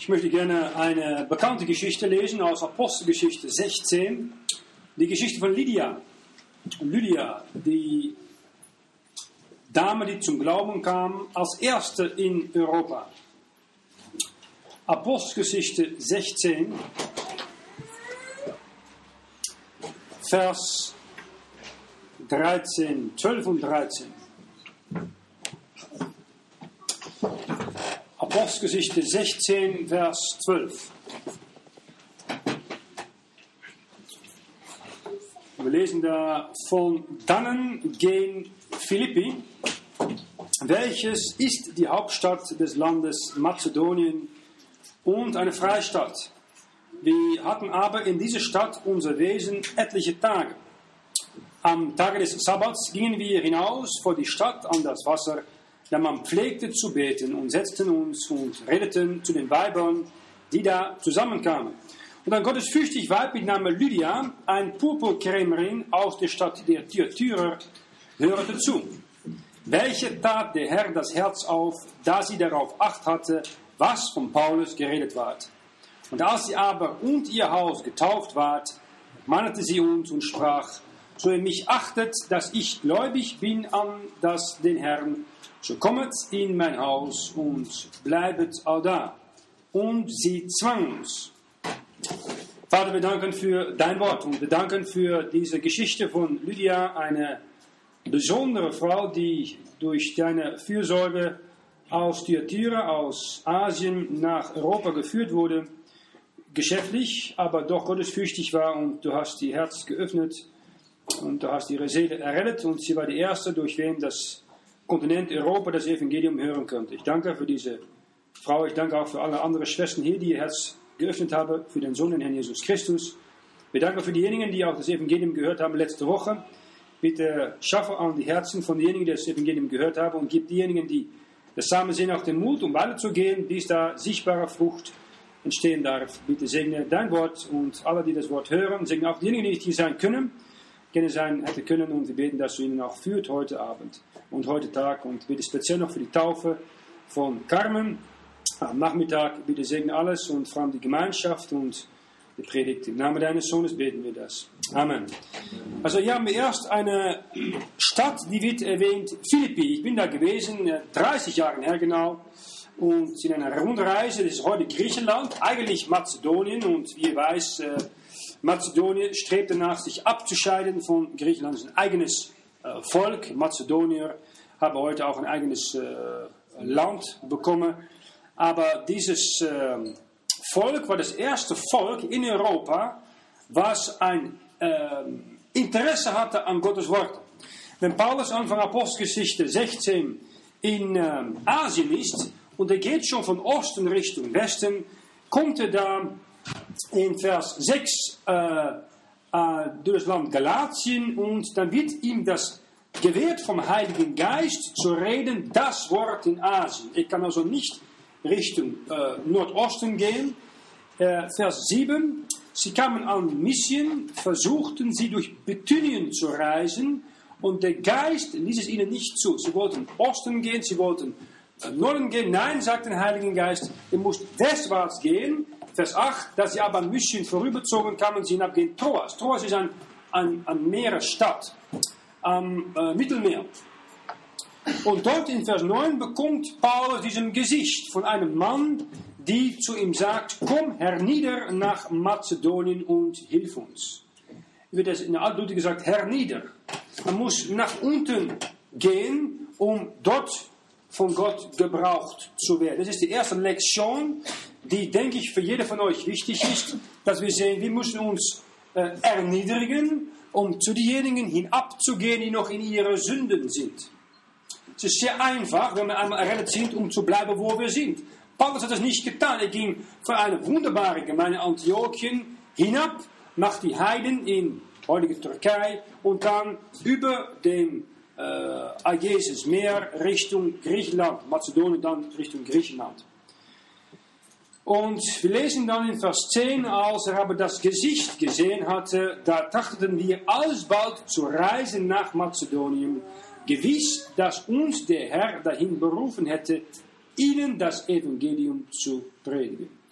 möchte gerne eine bekannte Geschichte lesen aus Apostelgeschichte 16. Die Geschichte von Lydia. Lydia, die Dame, die zum Glauben kam, als erste in Europa. Apostelgeschichte 16, Vers 13, 12 und 13. Apostelgeschichte 16, Vers 12. Wir lesen da von dannen gen Philippi, welches ist die Hauptstadt des Landes Mazedonien und eine Freistadt. Wir hatten aber in dieser Stadt unser Wesen etliche Tage. Am Tage des Sabbats gingen wir hinaus vor die Stadt an das Wasser, da man pflegte zu beten, und setzten uns und redeten zu den Weibern, die da zusammenkamen. Und ein gottesfürchtig Weib mit Namen Lydia, ein Purpurkrämerin aus der Stadt der Thyatira, hörte zu. Welche tat der Herr das Herz auf, da sie darauf Acht hatte, was von Paulus geredet ward. Und als sie aber und ihr Haus getauft ward, mahnte sie uns und sprach, so ihr mich achtet, dass ich gläubig bin an den Herrn, so kommet in mein Haus und bleibet allda. Und sie zwang uns. Vater, wir danken für dein Wort und wir danken für diese Geschichte von Lydia, eine besondere Frau, die durch deine Fürsorge aus Thyatira, aus Asien nach Europa geführt wurde, geschäftlich, aber doch gottesfürchtig war, und du hast ihr Herz geöffnet und du hast ihre Seele errettet, und sie war die erste, durch wen das Kontinent Europa das Evangelium hören könnte. Ich danke für diese Frau, ich danke auch für alle anderen Schwestern hier, die ihr Herz geöffnet haben, für den Sohn, den Herrn Jesus Christus. Wir danken für diejenigen, die auch das Evangelium gehört haben letzte Woche. Bitte schaffe an die Herzen von denjenigen, die das Evangelium gehört haben, und gib diejenigen, die das Samen sehen, auch den Mut, um weiterzugehen, bis da sichtbare Frucht entstehen darf. Bitte segne dein Wort und alle, die das Wort hören, segne auch diejenigen, die nicht hier sein können, gerne sein hätte können, und wir beten, dass du ihnen auch führt heute Abend und heute Tag, und bitte speziell noch für die Taufe von Carmen am Nachmittag. Bitte segne alles und vor allem die Gemeinschaft und die Predigt. Im Namen deines Sohnes beten wir das. Amen. Also hier haben wir erst eine Stadt, die wird erwähnt, Philippi. Ich bin da gewesen, 30 Jahre her genau, und in einer Rundreise. Das ist heute Griechenland, eigentlich Mazedonien, und wie ihr weiß, Mazedonien strebt danach, sich abzuscheiden von Griechenland. Das ist ein eigenes Volk. Mazedonier haben heute auch ein eigenes Land bekommen. Aber dieses Volk war das erste Volk in Europa, was ein Interesse hatte an Gottes Wort. Wenn Paulus Anfang Apostelgeschichte 16 in Asien ist, und er geht schon von Osten Richtung Westen, kommt er da in Vers 6 durch das Land Galatien, und dann wird ihm das gewährt vom Heiligen Geist zu reden, das Wort in Asien. Er kann also nicht Richtung Nordosten gehen. Vers 7, sie kamen an Misien, versuchten sie durch Bithynien zu reisen, und der Geist ließ es ihnen nicht zu. Sie wollten Osten gehen, sie wollten Norden gehen. Nein, sagt der Heilige Geist, ihr müsst westwärts gehen. Vers 8, dass sie aber an Misien vorüberzogen, kamen sie hinab gegen Troas. Troas ist eine Meeresstadt am Mittelmeer. Und dort in Vers 9 bekommt Paulus diesen Gesicht von einem Mann, die zu ihm sagt, komm hernieder nach Mazedonien und hilf uns. Wird das in der Altblut gesagt, hernieder. Man muss nach unten gehen, um dort von Gott gebraucht zu werden. Das ist die erste Lektion, die, denke ich, für jeder von euch wichtig ist, dass wir sehen, wir müssen uns erniedrigen, um zu denjenigen hinabzugehen, die noch in ihre Sünden sind. Es ist sehr einfach, wenn wir einmal errettet sind, um zu bleiben, wo wir sind. Paulus hat das nicht getan. Er ging von einer wunderbaren Gemeinde Antiochien hinab nach die Heiden in heutige Türkei und dann über dem Ägäisches Meer Richtung Griechenland, Mazedonien dann Richtung Griechenland. Und wir lesen dann in Vers 10, als er aber das Gesicht gesehen hatte, da trachteten wir alsbald zu reisen nach Mazedonien, gewiss, dass uns der Herr dahin berufen hätte, ihnen das Evangelium zu predigen.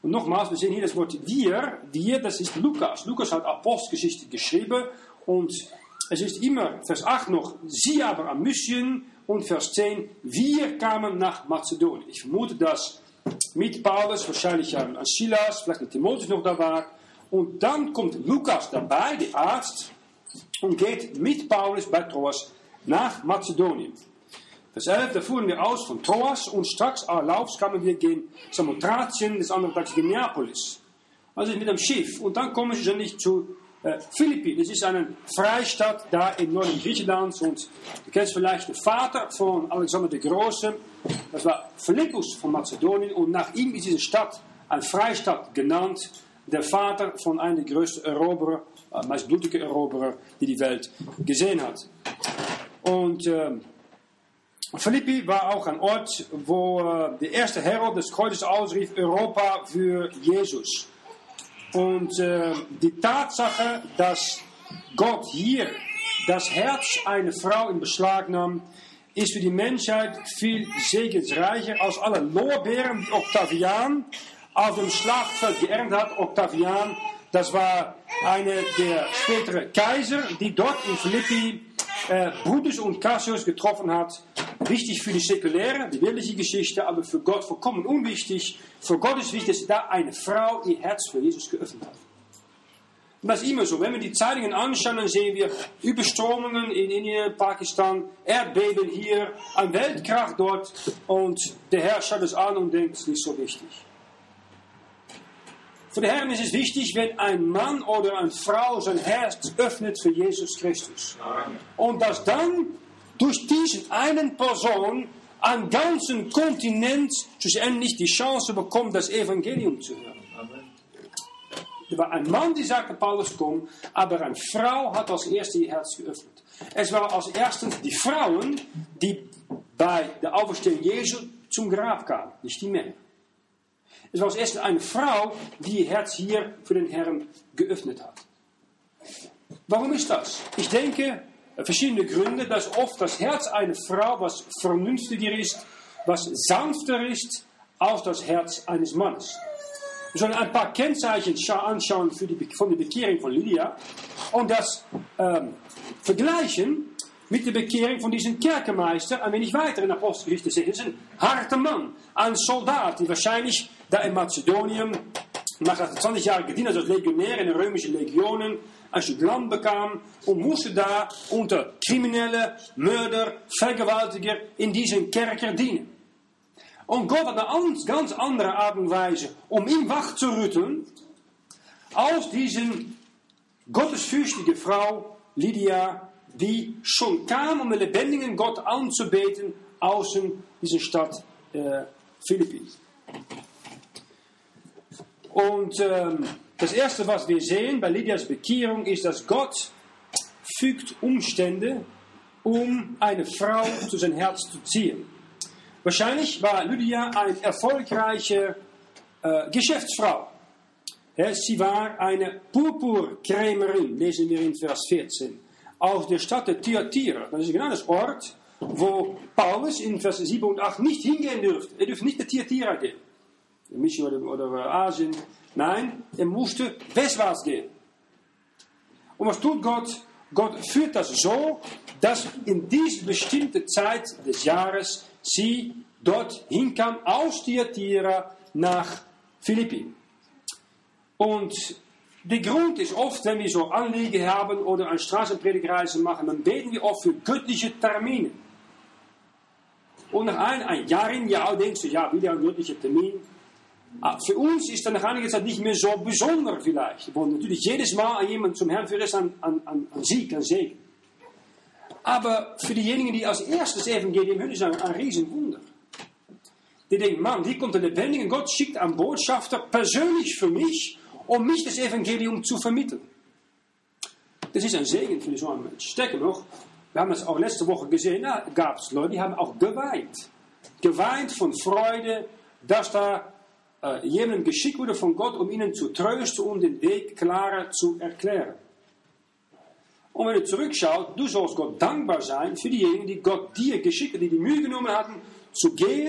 Und nochmals, wir sehen hier das Wort wir, das ist Lukas. Lukas hat Apostelgeschichte geschrieben und es ist immer, Vers 8 noch, sie aber am Mysien und Vers 10, wir kamen nach Mazedonien. Ich vermute, dass mit Paulus, wahrscheinlich an Silas, vielleicht mit Timotheus noch da war. Und dann kommt Lukas dabei, der Arzt, und geht mit Paulus bei Troas nach Mazedonien. Vers 11, da fuhren wir aus von Troas und straks erlaubs kamen wir gegen Samotratien, des anderen Tages gegen Neapolis. Also mit dem Schiff. Und dann kommen sie nicht zu Philippi. Das ist eine Freistadt da im Norden Griechenlands. Und du kennst vielleicht den Vater von Alexander der Große. Das war Philippus von Mazedonien. Und nach ihm ist diese Stadt eine Freistadt genannt. Der Vater von einem der größten Eroberer, meist blutige Eroberer, die Welt gesehen hat. Und Philippi war auch ein Ort, wo der erste Herold des Kreuzes ausrief, Europa für Jesus. Und die Tatsache, dass Gott hier das Herz einer Frau in Beschlag nahm, ist für die Menschheit viel segensreicher als alle Lorbeeren, die Octavian auf dem Schlachtfeld geerntet hat. Octavian, das war einer der späteren Kaiser, die dort in Philippi Brutus und Cassius getroffen hat. Wichtig für die säkuläre, die weltliche Geschichte, aber für Gott vollkommen unwichtig. Für Gott ist wichtig, dass da eine Frau ihr Herz für Jesus geöffnet hat. Und das ist immer so. Wenn wir die Zeitungen anschauen, dann sehen wir Überströmungen in Indien, Pakistan, Erdbeben hier, ein Weltkrach dort. Und der Herr schaut es an und denkt, es ist nicht so wichtig. Für den Herrn ist es wichtig, wenn ein Mann oder eine Frau sein Herz öffnet für Jesus Christus. Und dass dann durch diesen einen Person einen ganzen Kontinent schlussendlich die Chance bekommt, das Evangelium zu hören. Er war ein Mann, die sagte, Paulus, komm, aber eine Frau hat als erste ihr Herz geöffnet. Es waren als erstes die Frauen, die bei der Auferstehung Jesu zum Grab kamen, nicht die Männer. Es war als erstes eine Frau, die ihr Herz hier für den Herrn geöffnet hat. Warum ist das? Ich denke, verschiedene Gründe, dass oft das Herz einer Frau was vernünftiger ist, was sanfter ist, als das Herz eines Mannes. Wir sollen ein paar Kennzeichen anschauen von der Bekehrung von Lydia und das vergleichen mit der Bekehrung von diesem Kerkermeister ein wenig weiter in der Apostelgeschichte sehen. Es ist ein harter Mann, ein Soldat, der wahrscheinlich da in Mazedonien nach 20 Jahren gedient hat als Legionär in den römischen Legionen, ein Stück Land bekam und musste da unter Kriminelle, Mörder, Vergewaltiger in diesem Kerker dienen. Und Gott hat eine ganz andere Art und Weise, ihn wach zu rütteln, als diesen gottesfürchtige Frau Lydia, die schon kam, den lebendigen Gott anzubeten, außen dieser Stadt Philippi. Und das Erste, was wir sehen bei Lydias Bekehrung, ist, dass Gott fügt Umstände, um eine Frau zu sein Herz zu ziehen. Wahrscheinlich war Lydia eine erfolgreiche Geschäftsfrau. Ja, sie war eine Purpurkrämerin, lesen wir in Vers 14, aus der Stadt der Thyatira. Das ist genau das Ort, wo Paulus in Vers 7 und 8 nicht hingehen dürfte. Er dürfte nicht nach Thyatira gehen. Mission oder Asien. Nein, er musste westwärts gehen. Und was tut Gott? Gott führt das so, dass in diese bestimmte Zeit des Jahres sie dort hinkam, aus Thyatira nach Philippi. Und der Grund ist oft, wenn wir so Anliegen haben oder eine Straßenpredigreise machen, dann beten wir oft für göttliche Termine. Und nach ein Jahr in Jahr denkst du, ja, wieder ein göttlicher Termin. Für uns ist dann nach einiger Zeit nicht mehr so besonders vielleicht. Wo natürlich jedes Mal an jemanden zum Herrn führt, ist ein Sieg, ein Segen. Aber für diejenigen, die als erstes Evangelium hören, ist ein Riesenwunder. Die denken, Mann, hier kommt der lebendige Gott, schickt einen Botschafter persönlich für mich, um mich das Evangelium zu vermitteln. Das ist ein Segen für so einen Mensch. Stärker noch, wir haben das auch letzte Woche gesehen, da gab es Leute, die haben auch geweint. Geweint von Freude, dass da jemandem geschickt wurde von Gott, um ihnen zu trösten und den Weg klarer zu erklären. Und wenn du zurückschaut, du sollst Gott dankbar sein für diejenigen, die Gott dir geschickt hat, die die Mühe genommen hatten, zu gehen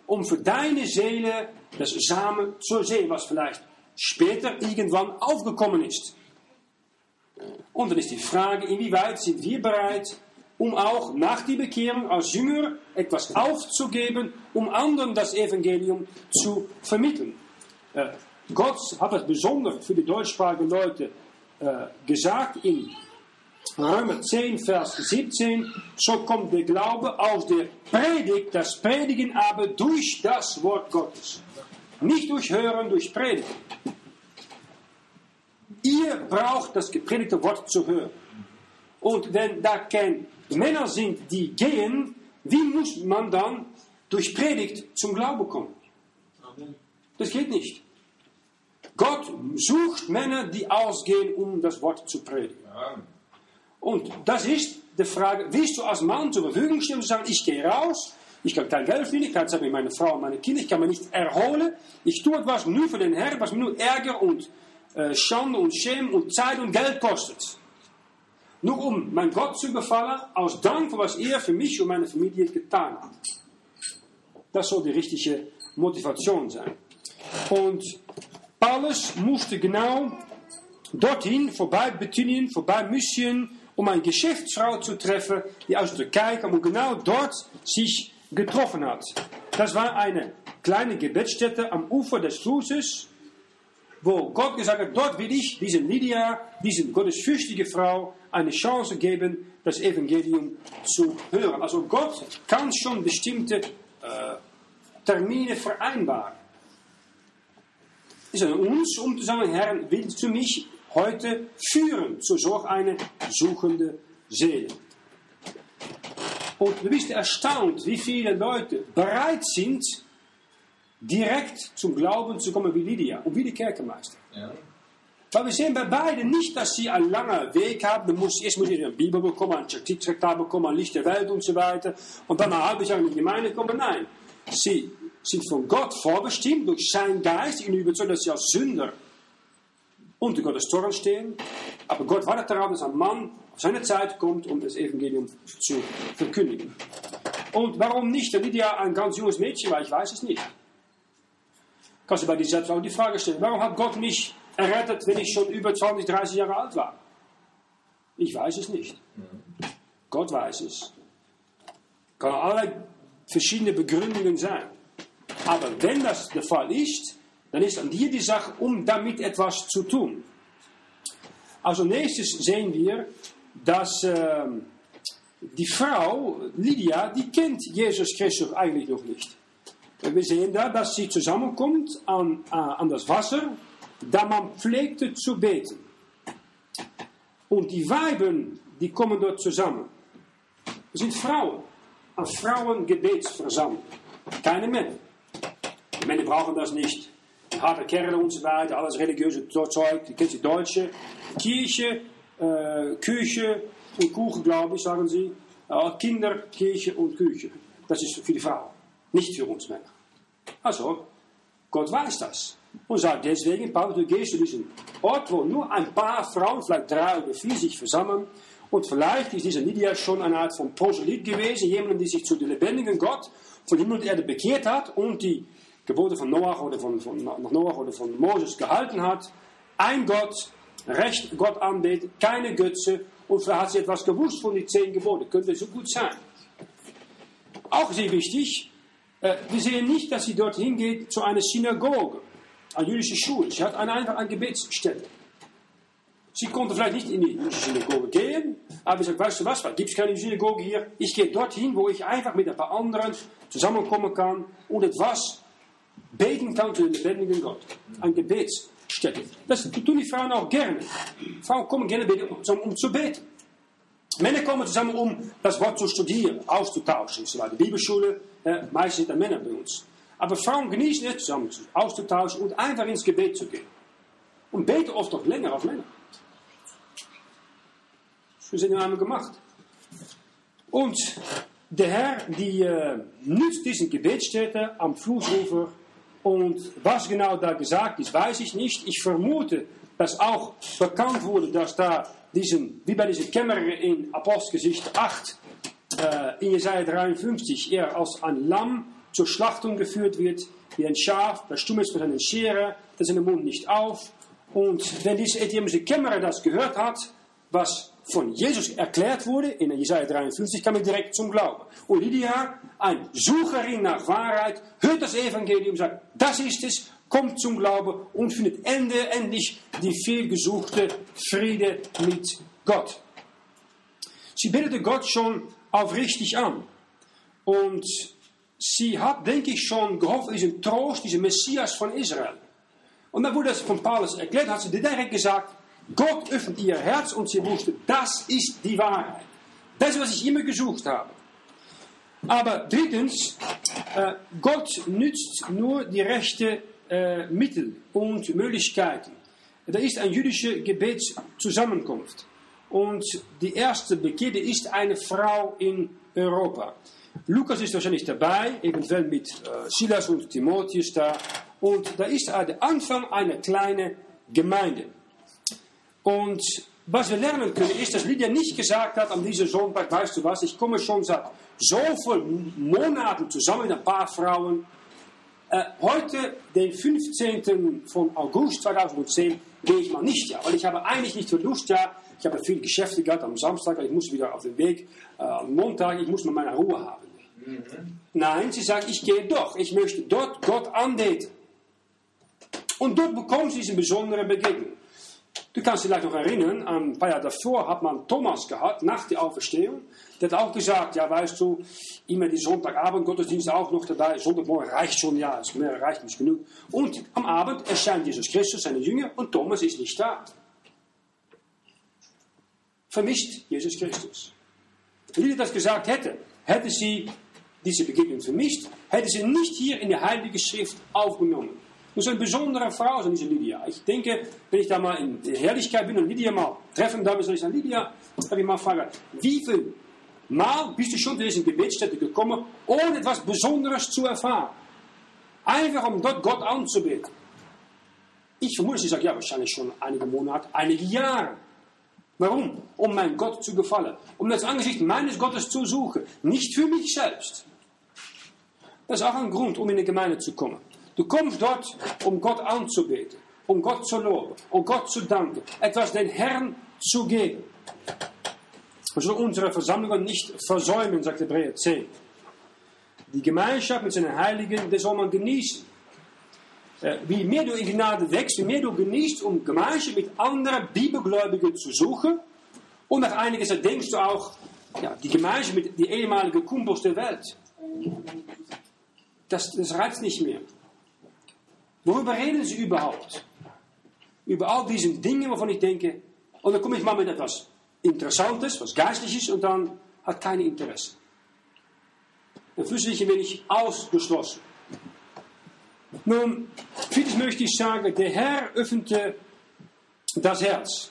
um für deine Seele das Samen zu sehen, was vielleicht später irgendwann aufgekommen ist. Und dann ist die Frage, inwieweit sind wir bereit, um auch nach der Bekehrung als Jünger etwas aufzugeben, um anderen das Evangelium zu vermitteln. Gott hat das besonders für die deutschsprachigen Leute gesagt in Römer 10, Vers 17. So kommt der Glaube aus der Predigt, das Predigen aber durch das Wort Gottes. Nicht durch Hören, durch Predigen. Ihr braucht das gepredigte Wort zu hören. Und wenn da keine Männer sind, die gehen, wie muss man dann durch Predigt zum Glauben kommen? Das geht nicht. Gott sucht Männer, die ausgehen, um das Wort zu predigen. Und das ist die Frage, willst du als Mann zur Verfügung stehen und sagen, ich gehe raus, ich kann kein Geld verdienen, ich kann mit meiner Frau und meine Kinder, ich kann mich nicht erholen, ich tue etwas nur für den Herrn, was mir nur Ärger und Schande und Schämen und Zeit und Geld kostet. Nur um mein Gott zu gefallen, aus Dank für was er für mich und meine Familie getan hat. Das soll die richtige Motivation sein. Und Paulus musste genau dorthin, vorbei Bithynien, vorbei Mysien, um eine Geschäftsfrau zu treffen, die aus der Türkei kam und genau dort sich getroffen hat. Das war eine kleine Gebetsstätte am Ufer des Flusses, wo Gott gesagt hat, dort will ich diese Lydia, diese gottesfürchtige Frau, eine Chance geben, das Evangelium zu hören. Also Gott kann schon bestimmte Termine vereinbaren. Es ist an uns, um zu sagen, Herr, willst du mich heute führen zu solch eine suchende Seele? Und du bist erstaunt, wie viele Leute bereit sind, direkt zum Glauben zu kommen wie Lydia und wie die Kerkermeister. Ja. Weil wir sehen bei beiden nicht, dass sie einen langen Weg haben. Erst muss ich eine Bibel bekommen, ein Traktat bekommen, ein Licht der Welt und so weiter. Und dann ein halbes Jahr in die Gemeinde kommen. Nein, sie sind von Gott vorbestimmt, durch seinen Geist, ihnen überzeugt, dass sie als Sünder unter Gottes Zorn stehen. Aber Gott wartet darauf, dass ein Mann auf seine Zeit kommt, um das Evangelium zu verkündigen. Und warum nicht, wenn Lydia ein ganz junges Mädchen war? Ich weiß es nicht. Kannst du bei dir selbst auch die Frage stellen, warum hat Gott mich errettet, wenn ich schon über 20, 30 Jahre alt war? Ich weiß es nicht. Gott weiß es. Kann allerlei verschiedene Begründungen sein. Aber wenn das der Fall ist, dann ist an dir die Sache, um damit etwas zu tun. Also nächstes sehen wir, dass die Frau, Lydia, die kennt Jesus Christus eigentlich noch nicht. Wir sehen da, dass sie zusammenkommt an das Wasser, da man pflegte zu beten. Und die Weiben, die kommen dort zusammen. Das sind Frauen. Eine Frauengebetsversammlung. Keine Männer. Die Männer brauchen das nicht. Harte Kerle und so weiter, alles religiöse Zeug. Die kennt die Deutsche. Kirche, Küche und Kuchen, glaube ich, sagen sie. Kinder, Kirche und Küche. Das ist für die Frauen. Nicht für uns Männer. Also, Gott weiß das. Und sagt deswegen, Paulus, du gehst zu diesem Ort, wo nur ein paar Frauen, vielleicht 3 oder 4, sich versammeln. Und vielleicht ist diese Lydia schon eine Art von Proselyt gewesen, jemand, der sich zu dem lebendigen Gott von Himmel und Erde bekehrt hat und die Gebote von Noach oder von Moses gehalten hat. Ein Gott, recht Gott anbetet, keine Götze. Und vielleicht hat sie etwas gewusst von den 10 Geboten. Könnte so gut sein. Auch sehr wichtig, wir sehen nicht, dass sie dorthin geht zu einer Synagoge, eine jüdische Schule. Sie hat einfach eine Gebetsstätte. Sie konnte vielleicht nicht in die jüdische Synagoge gehen, aber sie sagt, weißt du was, gibt es keine Synagoge hier? Ich gehe dorthin, wo ich einfach mit ein paar anderen zusammenkommen kann und etwas beten kann zu dem lebendigen Gott. Eine Gebetsstätte. Das tun die Frauen auch gerne. Frauen kommen gerne um zu beten. Männer kommen zusammen, um das Wort zu studieren, auszutauschen und so weiter. Bibelschule, meistens sind da Männer bei uns. Aber Frauen genießen es, zusammen auszutauschen und einfach ins Gebet zu gehen. Und beten oft noch länger als Männer. Das sind wir einmal gemacht. Und der Herr, die nutzt diese Gebetsstätte am Flussufer. Und was genau da gesagt ist, weiß ich nicht. Ich vermute, dass auch bekannt wurde, dass da wie bei dieser Kämmerer in Apostelgeschichte 8, in Jesaja 53, er als ein Lamm zur Schlachtung geführt wird, wie ein Schaf, das stumm ist mit einer Schere, das seinen Mund nicht auf. Und wenn dieser ethiopische Kämmerer das gehört hat, was von Jesus erklärt wurde, in Jesaja 53, kam er direkt zum Glauben. Und Lydia, eine Sucherin nach Wahrheit, hört das Evangelium und sagt, das ist es, kommt zum Glauben und findet endlich die vielgesuchte Friede mit Gott. Sie betete Gott schon aufrichtig an. Und sie hat, denke ich, schon gehofft, diesen Trost, diesen Messias von Israel. Und dann wurde das von Paulus erklärt, hat sie direkt gesagt, Gott öffnet ihr Herz und sie wusste, das ist die Wahrheit. Das ist, was ich immer gesucht habe. Aber drittens, Gott nützt nur die rechten Mittel und Möglichkeiten. Da ist eine jüdische Gebetszusammenkunft. Und die erste Bekehrte ist eine Frau in Europa. Lukas ist wahrscheinlich dabei, eventuell mit Silas und Timotheus da. Und da ist der Anfang einer kleinen Gemeinde. Und was wir lernen können, ist, dass Lydia nicht gesagt hat an diesem Sonntag, weißt du was, ich komme schon seit so vielen Monaten zusammen mit ein paar Frauen. Heute, den 15. von August 2010, gehe ich mal nicht, ja, weil ich habe eigentlich nicht viel Lust, ja. Ich habe viele Geschäfte gehabt am Samstag, ich muss wieder auf den Weg, am Montag, ich muss mal meine Ruhe haben. Nein, sie sagt, ich gehe doch, ich möchte dort Gott anbeten. Und dort bekommt sie diese besondere Begegnung. Du kannst dich vielleicht noch erinnern, ein paar Jahre davor hat man Thomas gehabt, nach der Auferstehung. Der hat auch gesagt, ja weißt du, immer die Sonntagabend Gottesdienst auch noch dabei. Sonntagmorgen reicht schon, ja, mehr reicht nicht genug. Und am Abend erscheint Jesus Christus, seine Jünger, und Thomas ist nicht da. Vermisst Jesus Christus. Wenn sie das gesagt hätte, hätte sie diese Begegnung vermisst, hätte sie nicht hier in der Heilige Schrift aufgenommen. Muss eine besondere Frau sein, diese Lydia. Ich denke, wenn ich da mal in der Herrlichkeit bin und Lydia mal treffen darf, soll ich sagen, Lydia, darf ich mal fragen, wie viel Mal bist du schon zu dieser Gebetsstätte gekommen, ohne etwas Besonderes zu erfahren? Einfach um dort Gott anzubeten. Ich vermute, sie sagt, ja, wahrscheinlich schon einige Monate, einige Jahre. Warum? Um meinem Gott zu gefallen. Um das Angesicht meines Gottes zu suchen. Nicht für mich selbst. Das ist auch ein Grund, um in die Gemeinde zu kommen. Du kommst dort, um Gott anzubeten, um Gott zu loben, um Gott zu danken, etwas den Herrn zu geben. Wir sollen unsere Versammlungen nicht versäumen, sagt Hebräer 10. Die Gemeinschaft mit seinen Heiligen, das soll man genießen. Wie mehr du in Gnade wächst, wie mehr du genießt, um Gemeinschaft mit anderen Bibelgläubigen zu suchen. Und nach einiger Zeit denkst du auch, ja, die Gemeinschaft mit den ehemaligen Kumpels der Welt. Das reizt nicht mehr. Worüber reden sie überhaupt? Über all diese Dinge, wovon ich denke, und dann komme ich mal mit etwas Interessantes, was Geistliches, und dann hat keine Interesse. Dann fühle ich ein wenig ausgeschlossen. Nun, vieles möchte ich sagen, der Herr öffnete das Herz.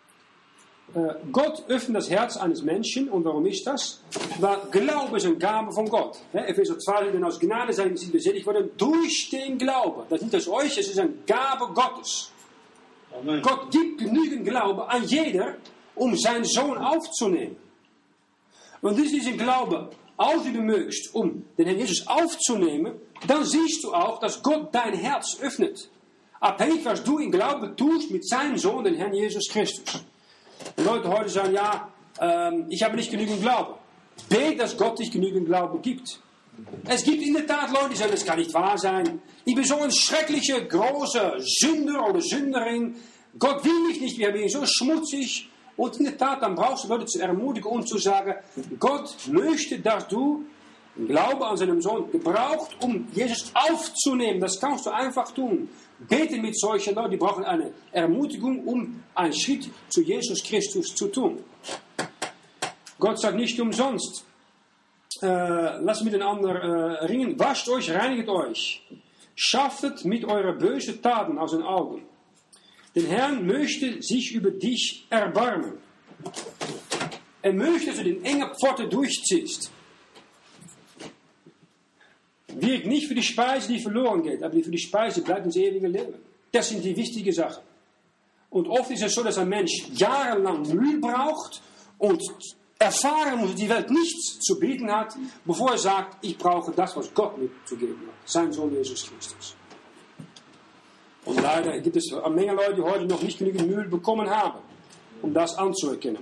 Gott öffnet das Herz eines Menschen, und warum ist das? Weil Glaube ist eine Gabe von Gott. Epheser 2, denn aus Gnade seid ihr beselig worden durch den Glauben. Das ist nicht aus euch, es ist eine Gabe Gottes. Amen. Gott gibt genügend Glaube an jeder, um seinen Sohn aufzunehmen. Und wenn du diesen Glaube ausüben möchtest, um den Herrn Jesus aufzunehmen, dann siehst du auch, dass Gott dein Herz öffnet. Abhängig, was du in Glaube tust mit seinem Sohn, den Herrn Jesus Christus. Und Leute heute sagen, ja, ich habe nicht genügend Glaube. Bete, dass Gott dich genügend Glaube gibt. Es gibt in der Tat Leute, die sagen, das kann nicht wahr sein. Ich bin so ein schrecklicher, großer Sünder oder Sünderin. Gott will mich nicht, wir sind so schmutzig. Und in der Tat, dann brauchst du Leute zu ermutigen und zu sagen, Gott möchte, dass du Glaube an seinem Sohn gebraucht, um Jesus aufzunehmen. Das kannst du einfach tun. Bete mit solchen Leuten, die brauchen eine Ermutigung, um einen Schritt zu Jesus Christus zu tun. Gott sagt nicht umsonst, lasst miteinander ringen, wascht euch, reinigt euch, schafft mit euren bösen Taten aus den Augen. Der Herr möchte sich über dich erbarmen. Er möchte, dass du den engen Pforte durchziehst. Wirkt nicht für die Speise, die verloren geht, aber für die Speise bleibt ins ewige Leben. Das sind die wichtigen Sachen. Und oft ist es so, dass ein Mensch jahrelang Mühe braucht und erfahren muss, dass die Welt nichts zu bieten hat, bevor er sagt, ich brauche das, was Gott mir zu geben hat. Sein Sohn Jesus Christus. Und leider gibt es eine Menge Leute, die heute noch nicht genügend Mühe bekommen haben, um das anzuerkennen.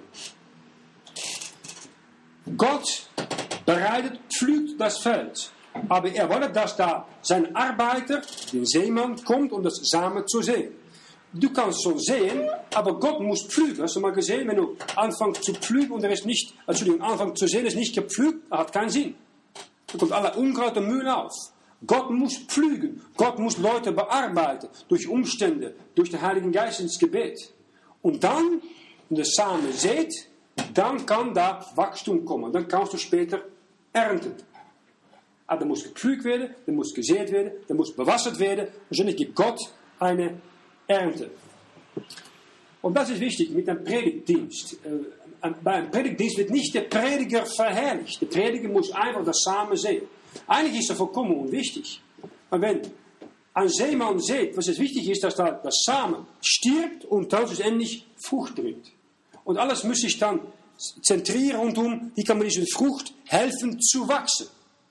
Gott pflügt das Feld. Aber er wollte, dass da sein Arbeiter, der Seemann, kommt, um das Samen zu sehen. Du kannst schon sehen, aber Gott muss pflügen. Hast du mal gesehen, wenn du anfängst zu pflügen und er ist nicht, anfängt zu sehen, ist nicht gepflügt, hat keinen Sinn. Da kommt aller Unkraut und Müll auf. Gott muss pflügen. Gott muss Leute bearbeiten. Durch Umstände, durch den Heiligen Geist ins Gebet. Und dann, wenn der Samen sät, dann kann da Wachstum kommen. Dann kannst du später ernten. Aber da muss gepflügt werden, da muss gesät werden, da muss bewassert werden. Wahrscheinlich gibt Gott eine Ernte. Und das ist wichtig mit einem Predigtdienst. Bei einem Predigtdienst wird nicht der Prediger verherrlicht. Der Prediger muss einfach das Samen sehen. Eigentlich ist das vollkommen unwichtig. Aber wenn ein Seemann sieht, was es wichtig ist, dass da das Samen stirbt und dann schlussendlich Frucht bringt. Und alles muss sich dann zentrieren rundum, wie kann man dieser Frucht helfen zu wachsen.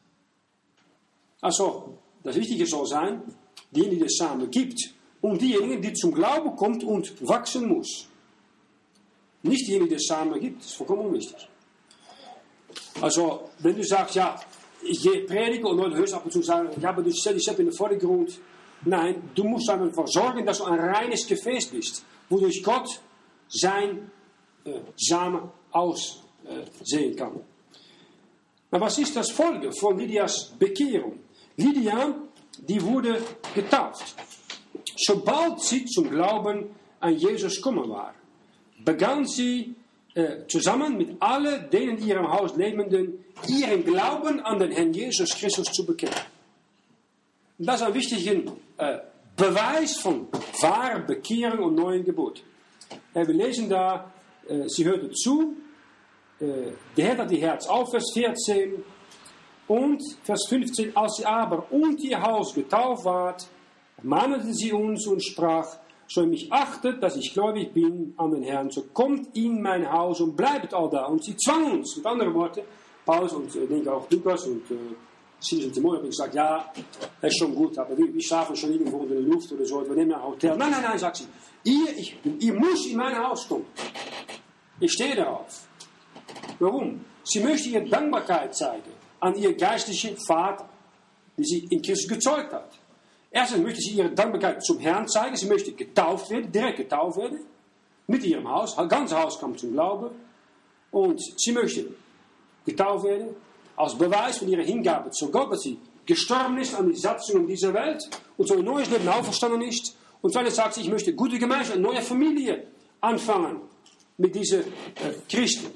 Also, das Wichtige soll sein, diejenigen, die das Samen gibt, und diejenigen, die zum Glauben kommt und wachsen muss. Nicht diejenigen, die das Samen gibt, das ist vollkommen unwichtig. Also, wenn du sagst, ja, ich predige und Leute hören ab und zu sagen, ja, aber du stellst dich in den Vordergrund. Nein, du musst einfach sorgen, dass du ein reines Gefäß bist, wodurch Gott sein Samen aussehen kann. Maar was ist das Folge von Lydias Bekehrung? Lydia, die wurde getauft. Sobald sie zum Glauben an Jesus gekommen war, begann sie zusammen mit allen denen in ihrem Haus Lebenden ihren Glauben an den Herrn Jesus Christus zu bekennen. Das ist ein wichtiger Beweis von wahrer Bekehrung und neuen Geburt. Wir lesen da, sie hörte zu, der Herr hat ihr Herz auf, Vers 14 und Vers 15, als sie aber und ihr Haus getauft ward, mahnte sie uns und sprach, so ihr mich achtet, dass ich gläubig bin an den Herrn, so kommt in mein Haus und bleibt all da. Und sie zwang uns, mit anderen Worten, Paulus und ich denke auch Lukas und Silas und Timon haben gesagt, ja, das ist schon gut, aber wir schlafen schon irgendwo in der Luft oder so, wir nehmen ein Hotel. Nein, nein, nein, sagt sie, ihr müsst in mein Haus kommen. Ich stehe darauf. Warum? Sie möchte ihre Dankbarkeit zeigen an ihr geistlichen Vater, die sie in Christus gezeugt hat. Erstens möchte sie ihre Dankbarkeit zum Herrn zeigen. Sie möchte getauft werden, direkt getauft werden. Mit ihrem Haus. Das ganze Haus kam zum Glauben. Und sie möchte getauft werden. Als Beweis von ihrer Hingabe zu Gott, dass sie gestorben ist an die Satzungen dieser Welt. Und so ein neues Leben auferstanden ist. Und zweitens sagt sie, ich möchte gute Gemeinschaft, eine neue Familie anfangen. Mit diesen Christen.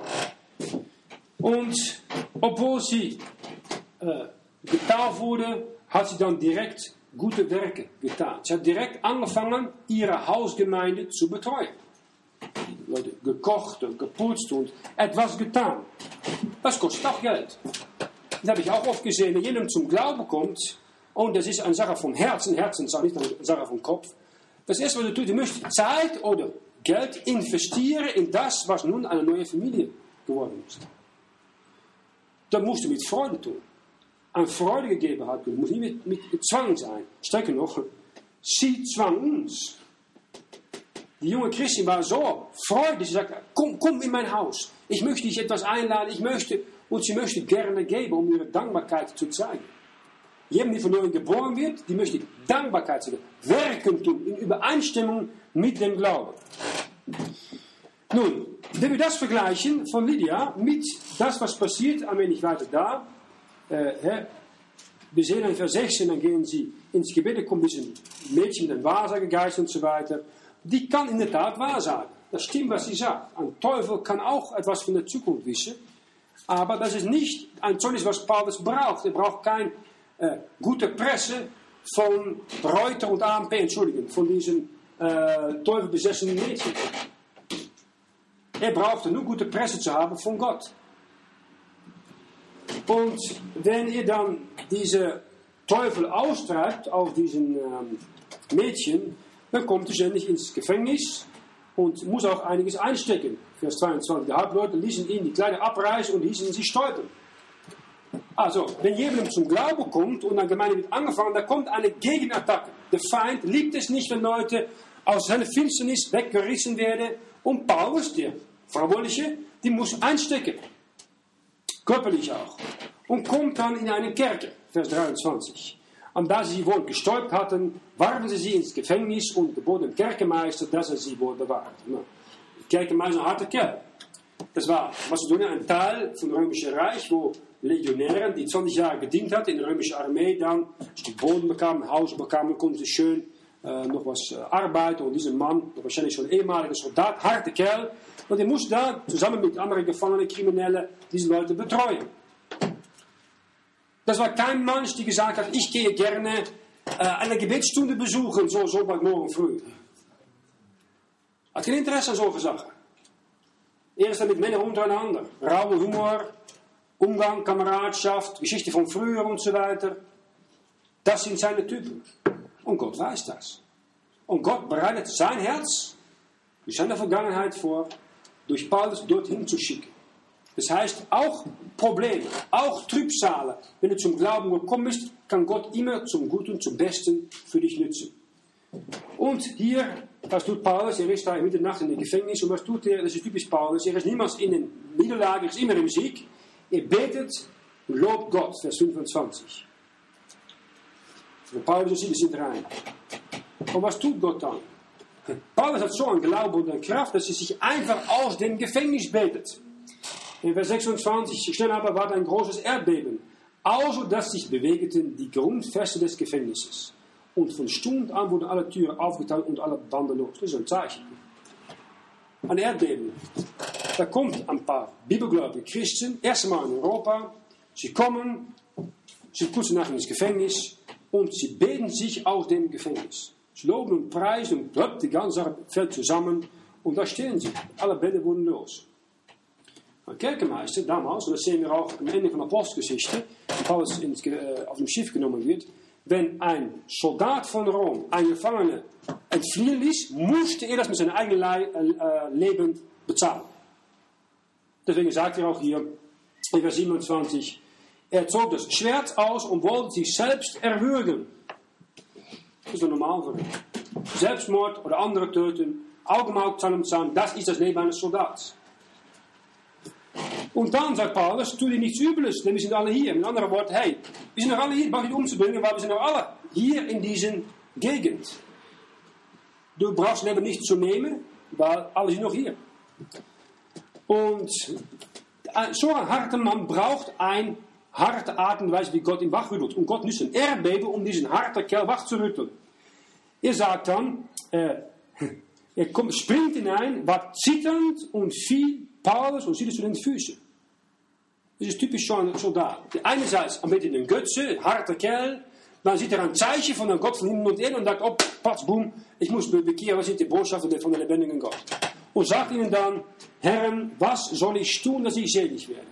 Und obwohl sie getauft wurde, hat sie dann direkt gute Werke getan. Sie hat direkt angefangen, ihre Hausgemeinde zu betreuen. Leute gekocht und geputzt und etwas getan. Das kostet auch Geld. Das habe ich auch oft gesehen, wenn jemand zum Glauben kommt, und das ist eine Sache vom Herzen, Herzen ist auch nicht eine Sache vom Kopf. Das erste, was du tust, du möchtest Zeit oder Geld investieren in das, was nun eine neue Familie geworden ist. Das musst du mit Freude tun. An Freude gegeben hat. Das muss nicht mit Zwang sein. Stärker noch, sie zwang uns. Die junge Christin war so freudig. Sie sagte, komm in mein Haus. Ich möchte dich etwas einladen. Und sie möchte gerne geben, um ihre Dankbarkeit zu zeigen. Jemand, die von neuem geboren wird, die möchte Dankbarkeit zeigen. Werken tun, in Übereinstimmung mit dem Glauben. Nun, wenn wir das vergleichen von Lydia mit das, was passiert, ein wenig weiter da, wir sehen in Vers 16, dann gehen sie ins Gebet, da kommt ein Mädchen mit einem Wahrsagegeist und so weiter. Die kann in der Tat wahrsagen. Das stimmt, was sie sagt. Ein Teufel kann auch etwas von der Zukunft wissen, aber das ist nicht ein Zeugnis, was Paulus braucht. Er braucht keine gute Presse von Reuter und AMP, von diesen teufelbesessenen Mädchen. Er brauchte nur gute Presse zu haben von Gott. Und wenn ihr dann diese Teufel austreibt auf diesen Mädchen, dann kommt er ständig ins Gefängnis und muss auch einiges einstecken. Vers 22. Die Halbleute ließen ihn die Kleider abreißen und ließen sie stäuben. Also, wenn jemand zum Glauben kommt und eine Gemeinde wird angefangen, da kommt eine Gegenattacke. Der Feind liebt es nicht, wenn Leute aus seiner Finsternis weggerissen werden. Und Paulus, der Frauliche, die muss einstecken. Körperlich auch. Und kommt dann in eine Kerke. Vers 23. Und da sie wohl gestäubt hatten, warfen sie ins Gefängnis und geboten dem Kerkenmeister, dass er sie wohl bewahrt. Der Kerkenmeister ein harter Kerl. Das war Mazedonien ein Teil vom Römischen Reich, wo Legionären, die 20 Jahre gedient hatten in der römischen Armee, dann ein Stück Boden bekamen, ein Haus bekamen, konnten sie schön noch was arbeiten. Und dieser Mann, wahrscheinlich schon ehemaliger Soldat, harter Kerl, und er musste da zusammen mit anderen Gefangenen, Kriminellen, diese Leute betreuen. Das war kein Mensch, der gesagt hat, ich gehe gerne eine Gebetsstunde besuchen, so Sonntagmorgen früh. Hat kein Interesse an solche Sachen. Er ist dann mit Männern untereinander. Rauer Humor, Umgang, Kameradschaft, Geschichte von früher und so weiter. Das sind seine Typen. Und Gott weiß das. Und Gott bereitet sein Herz durch seine Vergangenheit vor, durch Paulus dorthin zu schicken. Das heißt, auch Probleme, auch Trübsale, wenn du zum Glauben gekommen bist, kann Gott immer zum Guten, zum Besten für dich nützen. Und hier, was tut Paulus? Er ist da in der Nacht in dem Gefängnis. Und was tut er? Das ist typisch Paulus. Er ist niemals in den Niederlage, er ist immer im Sieg. Er betet und lobt Gott, Vers 25. Und Paulus sieht, es sind rein. Und was tut Gott dann? Paulus hat so einen Glauben und eine Kraft, dass er sich einfach aus dem Gefängnis betet. In Vers 26, schnell aber war ein großes Erdbeben, also dass sich bewegten die Grundfeste des Gefängnisses. Und von Stund an wurden alle Türen aufgeteilt und alle Banden los. Das ist ein Zeichen. Ein Erdbeben. Da kommt ein paar bibelgläubige Christen, erstmal in Europa. Sie kommen, sie putzen nach ins Gefängnis und sie beten sich aus dem Gefängnis. Sie loben und preisen und plötzlich die ganze Sache fällt zusammen und da stehen sie. Alle Bänder wurden los. Ein Kerkenmeister damals, und das sehen wir auch am Ende von der Apostelgeschichte, wenn Paulus auf dem Schiff genommen wird, wenn ein Soldat von Rom einen Gefangenen entfliehen ließ, musste er das mit seinem eigenen Leben bezahlen. Deswegen sagt er auch hier in Vers 27, er zog das Schwert aus und wollte sich selbst erwürgen. Das ist doch normal für ihn. Selbstmord oder andere töten, Augenmaul zusammen, das ist das Leben eines Soldats. Und dann sagt Paulus, tu dir nichts Übles, denn wir sind alle hier. Mit anderen Worten, hey, wir sind noch alle hier, ich brauche nicht umzubringen, weil wir sind noch alle hier in dieser Gegend. Du brauchst Leben nicht zu nehmen, weil alle sind noch hier. Und so ein harter Mann braucht eine harte Art und Weise, wie Gott ihn wachrüttelt. Und Gott muss ein Erdbeben, um diesen harten Kerl wachzurütteln. Er sagt dann, springt hinein, war zitternd und fiel Paulus und sieht es zu den Füßen. Das ist typisch so ein Soldat. Der einerseits ein bisschen ein Götze, ein harter Kerl, dann sieht er ein Zeichen von einem Gott von Himmel und Erde und sagt, oh, patz, boom, ich muss mich bekehren, was sind die Botschaften von der lebendigen Gott? Und sagt ihnen dann, Herren, was soll ich tun, dass ich selig werde?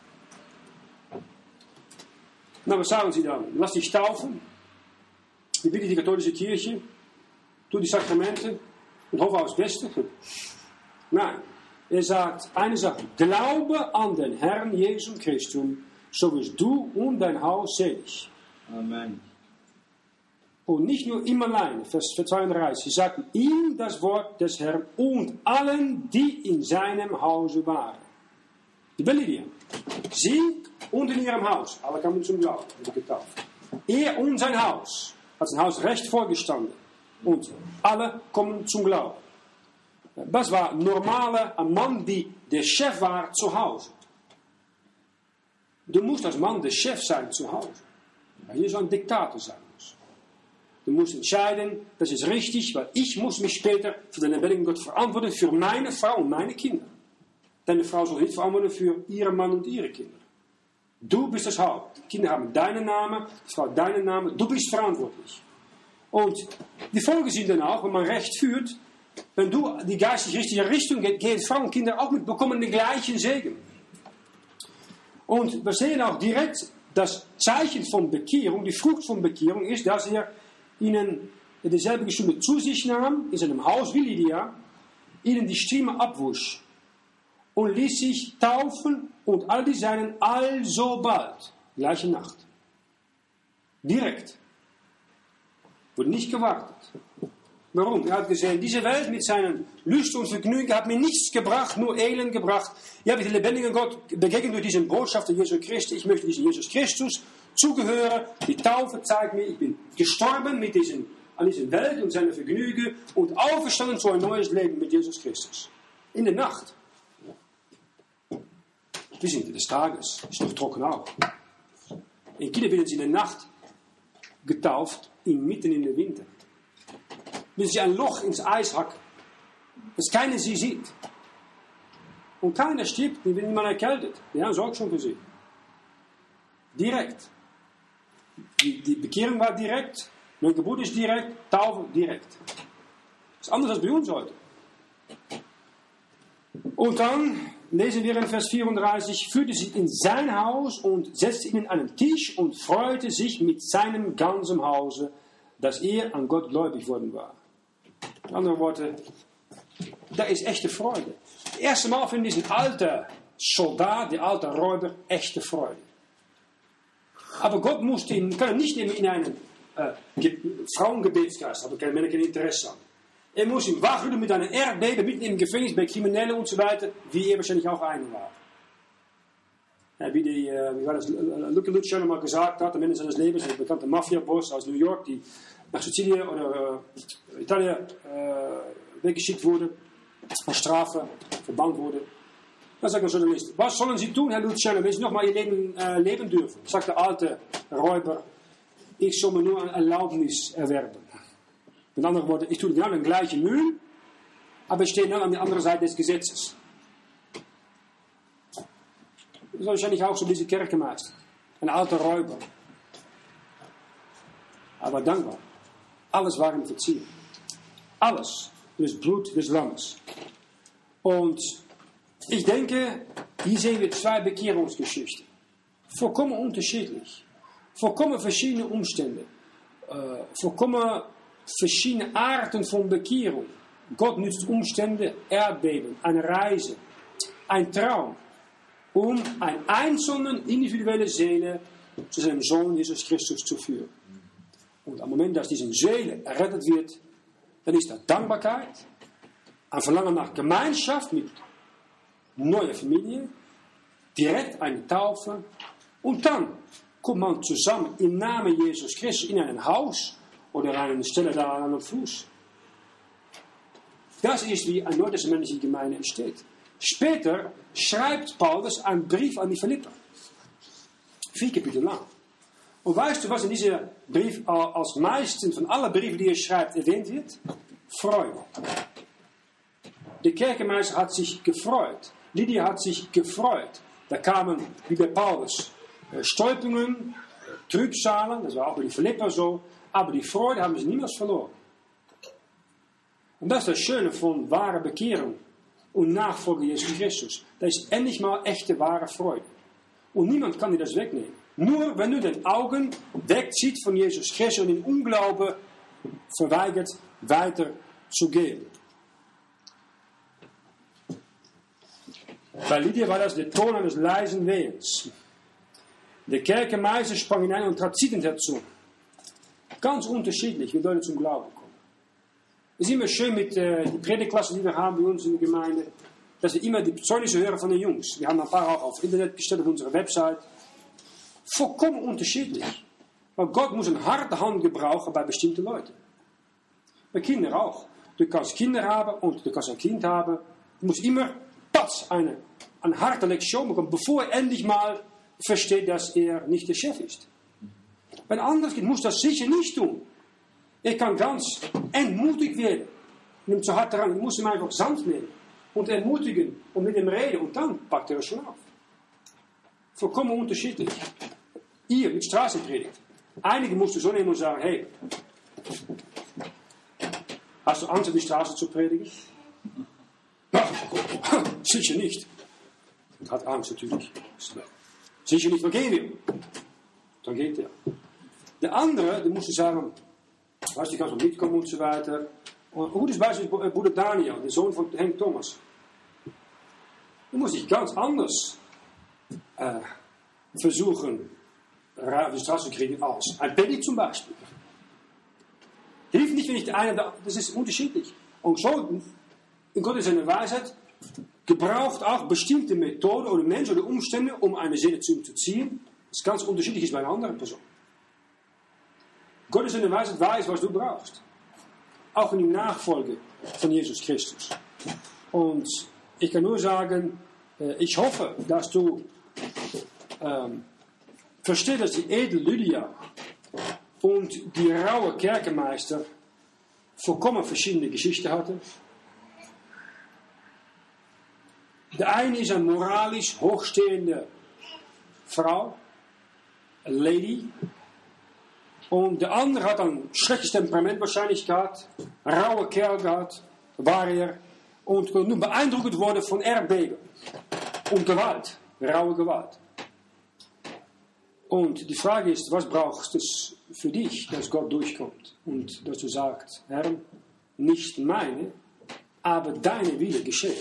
Na, was sagen sie dann? Lass dich taufen, wie bitte die katholische Kirche, tu die Sakramente und hoffe aufs Beste. Nein. Er sagt eine Sache, glaube an den Herrn Jesus Christus, so wirst du und dein Haus selig. Amen. Und nicht nur ihm alleine, Vers 32, sie sagten ihm das Wort des Herrn und allen, die in seinem Hause waren. Die Belieber, sie und in ihrem Haus, alle kamen zum Glauben, getauft. Er und sein Haus, hat sein Haus recht vorgestanden und alle kommen zum Glauben. Das war ein Mann, der Chef war zu Hause. Du musst als Mann der Chef sein zu Hause. Weil je so ein Diktator sein muss. Du musst entscheiden, das ist richtig, weil ich muss mich später für den lebendigen Gott verantworten, für meine Frau und meine Kinder. Deine Frau soll nicht verantworten für ihren Mann und ihre Kinder. Du bist das Haupt. Die Kinder haben deinen Namen, die Frau deinen Namen, du bist verantwortlich. Und die Folgen sind dann auch, wenn man Recht führt, wenn du die geistig richtige Richtung geht, gehen Frauen und Kinder auch mit, bekommen den gleichen Segen. Und wir sehen auch direkt, das Zeichen von Bekehrung, die Frucht von Bekehrung ist, dass er ihnen dieselbe Stunde zu sich nahm, in seinem Haus wie Lydia, ihnen die Stimme abwusch und ließ sich taufen und all die Seinen alsobald, gleiche Nacht. Direkt. Wurde nicht gewartet. Warum? Er hat gesehen, diese Welt mit seinen Lüsten und Vergnügen hat mir nichts gebracht, nur Elend gebracht. Ich habe den lebendigen Gott begegnet durch diesen Botschafter Jesus Christus. Ich möchte diesem Jesus Christus zugehören. Die Taufe zeigt mir, ich bin gestorben an dieser Welt und seine Vergnügen und auferstanden zu ein neues Leben mit Jesus Christus. In der Nacht. Wir sind des Tages. Ist doch trocken auch. In Kinder werden sie in der Nacht getauft, mitten in der Winter. Wenn sie ein Loch ins Eis hacken, dass keiner sie sieht. Und keiner stirbt, wenn niemand erkältet. Die haben sie auch schon gesehen. Direkt. Die Bekehrung war direkt, mein Geburt ist direkt, Taufe direkt. Das ist anders als bei uns heute. Und dann lesen wir in Vers 34, führte sie in sein Haus und setzte ihn an einen Tisch und freute sich mit seinem ganzen Hause, dass er an Gott gläubig worden war. Mit anderen Worten, da ist echte Freude. Das erste Mal von diesem alten Soldat, der alte Räuber, echte Freude. Aber Gott kann ihn nicht nehmen in einen Frauengebetskreis, aber keine Männer kein Interesse haben. Er muss ihn wachrütteln mit einem Erdbeben mitten im Gefängnis bei Kriminellen und so weiter, wie er wahrscheinlich auch einer war. Ja, wie war das, Lucky Luciano mal gesagt hat, am Ende seines Lebens, ein bekannter Mafia-Boss aus New York, die nach Sizilien oder Italien weggeschickt wurde, als Strafe verbannt wurde. Dann sagt der Journalist, was sollen Sie tun, Herr Luciano, wenn Sie nochmal Ihr Leben leben dürfen? Sagt der alte Räuber, ich soll mir nur eine Erlaubnis erwerben. Mit anderen Worten, ich tue genau den gleichen Müll, aber ich stehe dann an der anderen Seite des Gesetzes. Das ist wahrscheinlich auch so diese Kerkermeister. Ein alter Räuber. Aber dankbar. Alles war ihm verziehen. Alles. Das Blut des Lammes. Und ich denke, hier sehen wir zwei Bekehrungsgeschichten. Vollkommen unterschiedlich. Vollkommen verschiedene Umstände. Vollkommen verschiedene Arten von Bekehrung. Gott nutzt Umstände, Erdbeben, eine Reise, ein Traum, um eine einzelne individuelle Seele zu seinem Sohn Jesus Christus zu führen. Und am Moment, dass diese Seele errettet wird, dann ist da Dankbarkeit, ein Verlangen nach Gemeinschaft mit neuer Familie, direkt eine Taufe und dann kommt man zusammen im Namen Jesus Christus in ein Haus oder an einer Stelle da an einem Fluss. Das ist, wie eine neutestamentliche Gemeinde entsteht. Später schreibt Paulus einen Brief an die Philipper. 4 Kapitel lang. Und weißt du, was in diesem Brief als meisten von allen Briefen, die er schreibt, erwähnt wird? Freude. Der Kerkermeister hat sich gefreut. Lydia hat sich gefreut. Da kamen, wie bei Paulus, Stolperungen, Trübsalen, das war auch bei den Philipper so, aber die Freude haben sie niemals verloren. Und das ist das Schöne von wahrer Bekehrung und Nachfolge Jesus Christus. Das ist endlich mal echte, wahre Freude. Und niemand kann dir das wegnehmen. Nur wenn du den Augen wegzieht von Jesus Christus und den Unglaube verweigert, weiter zu gehen. Bei Lydia war das der Ton eines leisen Wehens. Der Kerkermeister sprang hinein und trat zittend herzu. Ganz unterschiedlich, wie Leute zum Glauben kommen. Es ist immer schön mit den Predigtklassen, die wir haben bei uns in der Gemeinde, dass wir immer die Zeugnisse hören von den Jungs. Wir haben ein paar auch auf Internet gestellt, auf unserer Website. Vollkommen unterschiedlich. Weil Gott muss eine harte Hand gebrauchen bei bestimmten Leuten. Bei Kindern auch. Du kannst Kinder haben und du kannst ein Kind haben. Du musst immer eine harte Lektion bekommen, bevor er endlich mal versteht, dass er nicht der Chef ist. Ein anderes Kind muss das sicher nicht tun. Er kann ganz entmutigt werden. Nimmt so hart daran, ich muss ihm einfach sanft nehmen und entmutigen und mit ihm reden und dann packt er es schon auf. Vollkommen unterschiedlich. Hier mit Straßenpredigt. Einige musst du so nehmen und sagen, hey, hast du Angst, auf die Straße zu predigen? Sicher nicht. Und hat Angst natürlich. Sicher nicht, dann gehen wir. Dann geht er. Der andere, der musste sagen, weißt du, ich kann so mitkommen und so weiter. Ein gutes Beispiel ist Bruder Daniel, der Sohn von Henk Thomas. Da muss ich ganz anders versuchen, auf die Straße zu kriegen als ein Paddy zum Beispiel. Hilft nicht, wenn ich der eine, das ist unterschiedlich. Und so, Gott in seiner Weisheit gebraucht auch bestimmte Methoden oder Menschen oder Umstände, um eine Seele zu ihm zu ziehen, das ganz unterschiedlich ist bei einer anderen Person. Gott in seiner Weisheit weiß, was du brauchst. Auch in die Nachfolge von Jesus Christus. Und ich kann nur sagen, ich hoffe, dass du verstehst, dass die edle Lydia und die raue Kerkermeister vollkommen verschiedene Geschichten hatten. Der eine ist eine moralisch hochstehende Frau, eine Lady. Und der andere hat ein schlechtes Temperament wahrscheinlich gehabt, ein rauer Kerl gehabt, war er, und nun beeindruckt worden von Erdbeben und Gewalt, raue Gewalt. Und die Frage ist, was brauchst du für dich, dass Gott durchkommt und dass du sagst, Herr, nicht meine, aber deine Wille geschehe.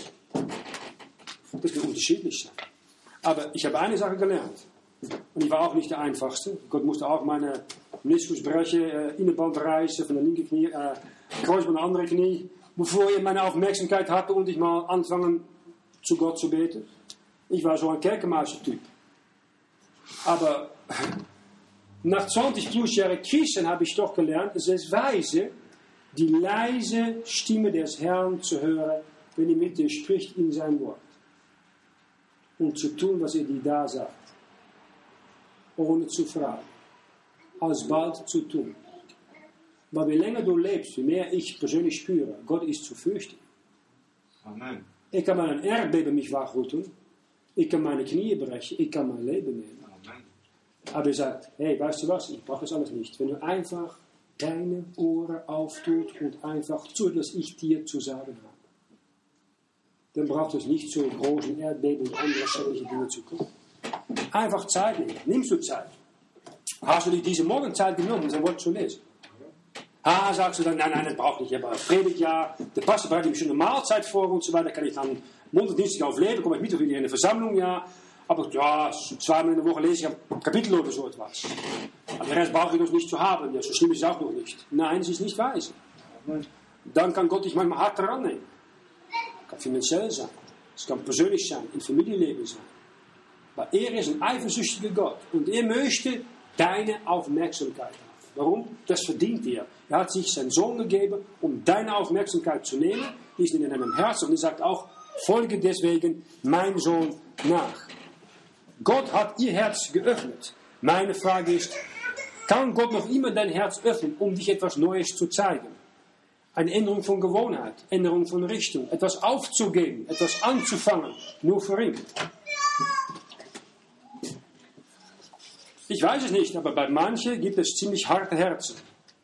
Das wird unterschiedlich sein. Aber ich habe eine Sache gelernt. Und ich war auch nicht der Einfachste. Gott musste auch meine Meniskus brechen, Innenband reißen, von der linken Knie, Kreuzband der andere Knie, bevor er meine Aufmerksamkeit hatte und ich mal anfangen zu Gott zu beten. Ich war so ein Kerkermeister-Typ. Aber nach 20 plus Jahren Christen habe ich doch gelernt, es ist weise, die leise Stimme des Herrn zu hören, wenn er mit dir spricht in sein Wort. Und zu tun, was er dir da sagt. Ohne zu fragen. Alsbald zu tun. Weil je länger du lebst, je mehr ich persönlich spüre, Gott ist zu fürchten. Amen. Ich kann mein Erdbeben mich wachrütteln. Ich kann meine Knie brechen. Ich kann mein Leben nehmen. Amen. Aber er sagt, hey, weißt du was, ich brauche das alles nicht. Wenn du einfach deine Ohren auftut und einfach zuhörst, was ich dir zu sagen habe, dann braucht es nicht zu großen Erdbeben und andere schreckliche Dinge zu kommen. Einfach Zeit nehmen. Nimmst du Zeit? Hast du dir diese Morgen Zeit genommen, sein Wort zu lesen? Sagst du dann, nein, das braucht nicht. Ich habe ein Predigtjahr, der Pastor bereitet mir schon eine Mahlzeit vor und so weiter. Kann ich dann montagsdienstlich aufleben, komme ich Mittwoch wieder in eine Versammlung, ja. Aber ja, zweimal in der Woche lese ich ein Kapitel oder so etwas. Aber den Rest brauche ich noch nicht zu haben. Ja, so schlimm ist es auch noch nicht. Nein, es ist nicht weise. Dann kann Gott dich manchmal hart daran nehmen. Es kann finanziell sein. Es kann persönlich sein, im Familienleben sein. Aber er ist ein eifersüchtiger Gott. Und er möchte deine Aufmerksamkeit haben. Warum? Das verdient er. Er hat sich seinen Sohn gegeben, um deine Aufmerksamkeit zu nehmen. Die ist in deinem Herzen. Und er sagt auch, folge deswegen mein Sohn nach. Gott hat ihr Herz geöffnet. Meine Frage ist, kann Gott noch immer dein Herz öffnen, um dich etwas Neues zu zeigen? Eine Änderung von Gewohnheit, Änderung von Richtung, etwas aufzugeben, etwas anzufangen, nur für ihn. Ich weiß es nicht, aber bei manchen gibt es ziemlich harte Herzen.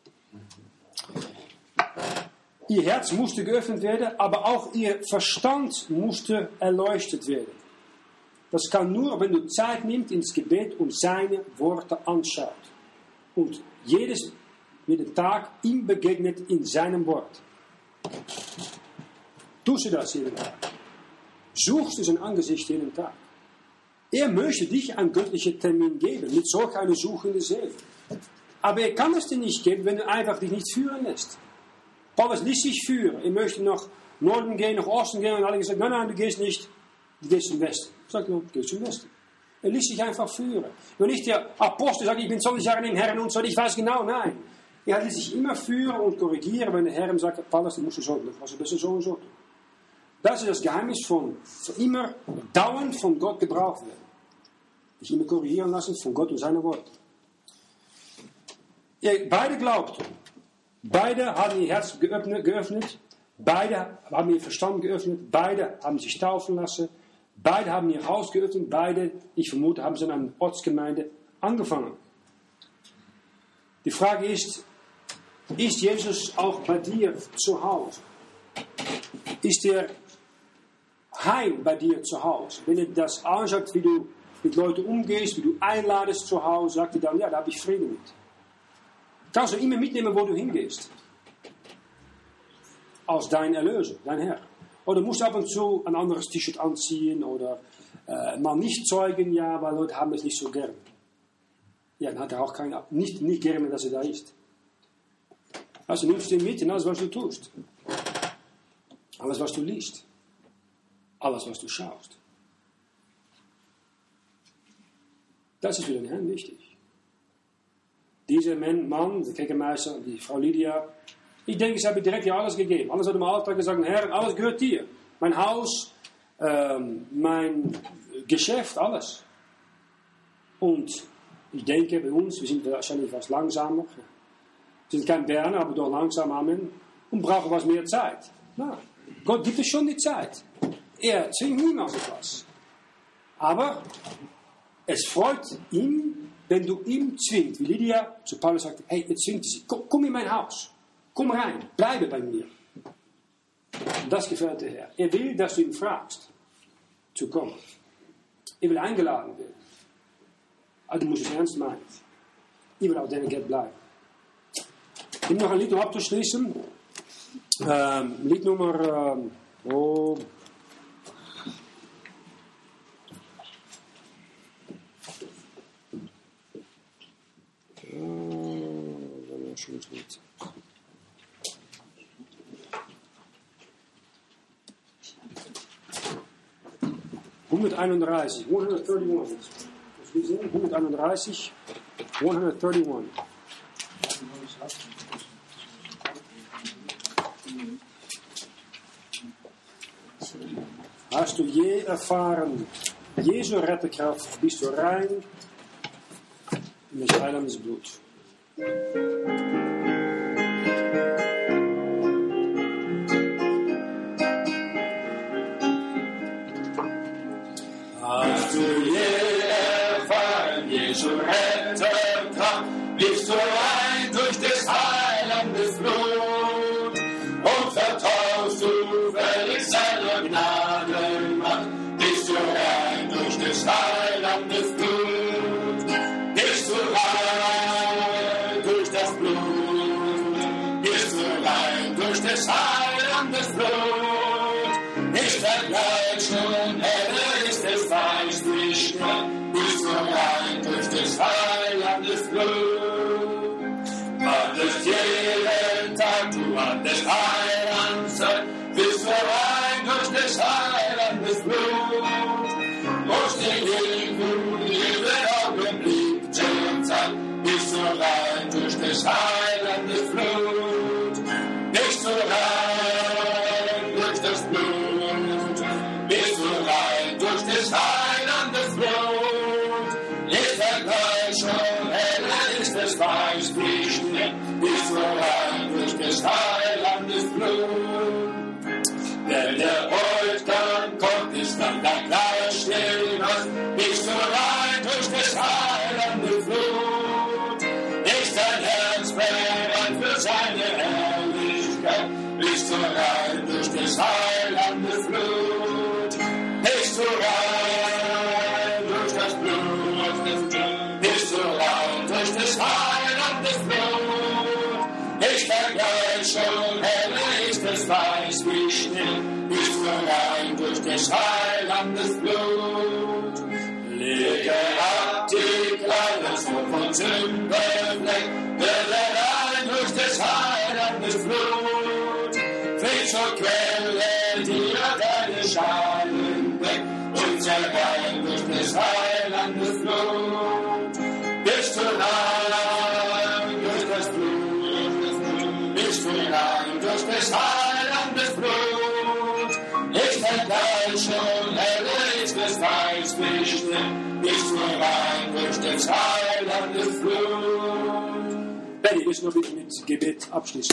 Ihr Herz musste geöffnet werden, aber auch ihr Verstand musste erleuchtet werden. Das kann nur, wenn du Zeit nimmst ins Gebet und seine Worte anschaut. Und jeden Tag ihm begegnet in seinem Wort. Tust du das jeden Tag? Suchst du sein Angesicht jeden Tag? Er möchte dich einen göttlichen Termin geben, mit solch einer suchenden Seele. Aber er kann es dir nicht geben, wenn du einfach dich nicht führen lässt. Paulus ließ sich führen. Er möchte nach Norden gehen, nach Osten gehen. Und alle gesagt, nein, du gehst nicht. Du gehst zum Westen. Sagt er, gehst zum Westen. Er ließ sich einfach führen. Wenn nicht der Apostel sagt, ich bin 20 Jahre im Herrn und so, ich weiß genau, nein. Er ließ sich immer führen und korrigieren, wenn der Herr ihm sagt, Paulus, du musst so tun. Also besser so und so tun. Das ist das Geheimnis von immer dauernd von Gott gebraucht werden. Dich immer korrigieren lassen von Gott und seine Worte. Beide glaubten. Beide haben ihr Herz geöffnet. Beide haben ihr Verstand geöffnet. Beide haben sich taufen lassen. Beide haben ihr Haus geöffnet. Beide, ich vermute, haben sie in einer Ortsgemeinde angefangen. Die Frage ist Jesus auch bei dir zu Hause? Ist er heim bei dir zu Hause? Wenn er das anschaut, wie du mit Leuten umgehst, wie du einladest zu Hause, sagt er dann, ja, da habe ich Frieden mit. Kannst du immer mitnehmen, wo du hingehst. als dein Erlöser, dein Herr. Oder musst ab und zu ein anderes T-Shirt anziehen oder mal nicht zeugen, ja, weil Leute haben es nicht so gern. Ja, dann hat er auch nicht gerne, dass er da ist. Also nimmst du ihn mit in alles, was du tust. Alles, was du liest. Alles, was du schaust. Das ist für den Herrn wichtig. Dieser Mann, der Kirchenmeister, die Frau Lydia, ich denke, sie haben direkt ja alles gegeben. Alles hat im Alltag gesagt, Herr, alles gehört dir. Mein Haus, mein Geschäft, alles. Und ich denke, bei uns, wir sind wahrscheinlich etwas langsamer. Wir sind kein Berner, aber doch langsam, Amen. Und brauchen was mehr Zeit. Na, Gott gibt es schon die Zeit. Er zwingt niemals etwas. Aber es freut ihn, wenn du ihm zwingst. Wie Lydia zu Paulus sagte, hey, jetzt zwingt sie. Komm in mein Haus. Komm rein. Bleibe bei mir. Und das gefällt der Herr. Er will, dass du ihn fragst, zu kommen. Er will eingeladen werden. Aber du musst es ernst meinen. Ich will auch deine Geld bleiben. Ich habe noch ein Lied, um abzuschließen. Lied Nummer... schönes Lied. ...131. 131. 131. Hast du je erfahren, Jesu Retterkraft, bist du rein in des Heilandes Blut. Hast du je erfahren, Jesu Retterkraft, bist du rein durch des Heilandes Blut und vertraust du völlig seiner Gnadenmacht, bist du rein durch des Heilandes Blut, bist du rein durch das Blut, bist du rein durch des Heilandes Blut, nicht vergleichen, es weiß nicht mehr, bist du rein durch des Heilandes Blut. Wartest jeden Tag, du wartest Heiland, bist du rein durch des Heilandes Blut. Musst dich jeden Augenblick Zeit, bist du rein durch des Heilandes Blut. Bist du rein durch das Blut, bist du rein durch des Heilandes Blut. Nicht Vergleichung, heller ist es weiß nicht mehr, bist du rein durch des Heilandes Blut. Wenn der Bräutigam kommt, ist dann dein Kleid still, bist du rein durch des Heilandes Blut. Ist dein Herz bereit für seine Herrlichkeit, bist du rein durch des Heilandes Blut. Bist du rein durch das Blut, bist du rein durch des Heilandes Blut. Ich vergleiche schon, heller ist es weiß wie Schnee, bist du rein durch des Heilandes Blut. Lege ab die kleine Schmutz von Sündenfleck, werde rein durch des Heilandes Blut. Flieg zur Quelle, dir deine Schalen weg, und sei rein durch des Heilandes Blut. Bist du rein durch das Blut, bist du rein durch des Heilandes Blut. Ich vergleich schon, heller ist es weiß wie Schnee, bist du rein durch des Heilandes Blut. Benny, willst du noch bitte mit Gebet abschließen?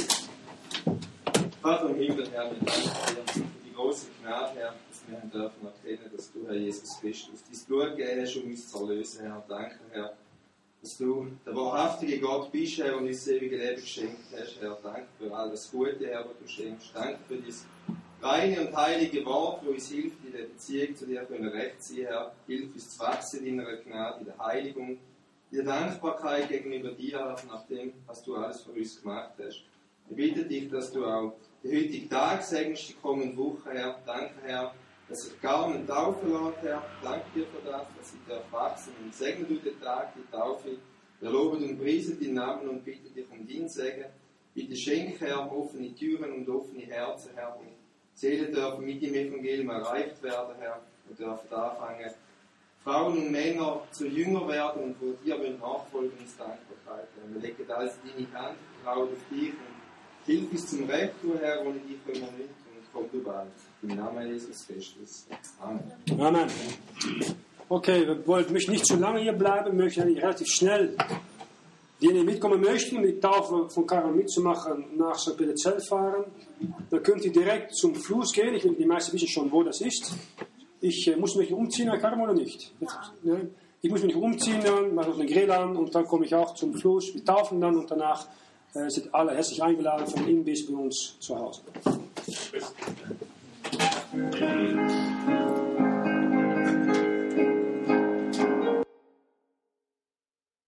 Vater im Himmel, Herr, wir danken dir für die große Gnade, Herr, dass wir dürfen erkennen, dass du, Herr Jesus, bist. Dass dein Blut gegeben hast, um uns zu erlösen, Herr. Danke, Herr, dass du der wahrhaftige Gott bist, Herr, und uns das ewige Leben geschenkt hast, Herr. Danke für alles Gute, Herr, was du schenkst. Danke für dieses reine und heilige Wort, das uns hilft, in der Beziehung zu dir recht zu sein, Herr. Hilf uns zu wachsen in deiner Gnade, in der Heiligung, in der Dankbarkeit gegenüber dir, Herr, nach dem, was du alles für uns gemacht hast. Ich bitte dich, dass du auch den heutigen Tag segnest, die kommende Woche, Herr. Danke, Herr, dass ich gar nicht taufen lasse, Herr. Danke dir für das, dass ich wachsen darf. Und segne du den Tag, die Taufe. Wir loben und preisen deinen Namen und bitten dich um deinen Segen. Bitte schenke, Herr, offene Türen und offene Herzen, Herr. Und Seelen dürfen mit dem Evangelium erreicht werden, Herr. Und dürfen anfangen, Frauen und Männer zu Jünger werden und wo dir nachfolgen uns Dankbarkeit. Wir legen alles in deine Hand, vertrauen auf dich und hilf uns zum Recht, du Herr, ohne dich können wir nicht und komm du bald. Im Namen Jesus Christus. Amen. Amen. Okay, wir wollten nicht zu lange hier bleiben, möchten eigentlich relativ schnell, diejenigen mitkommen möchten, um die Taufe von Karel mitzumachen, nach St. Peterzell fahren. Dann könnt ihr direkt zum Fluss gehen. Ich denke, die meisten wissen schon, wo das ist. Ich muss mich umziehen, Herr Karel, oder nicht? Ich muss mich umziehen, dann mache ich den Grill an und dann komme ich auch zum Fluss. Wir taufen dann und danach sind alle herzlich eingeladen von ihm bis bei uns zu Hause.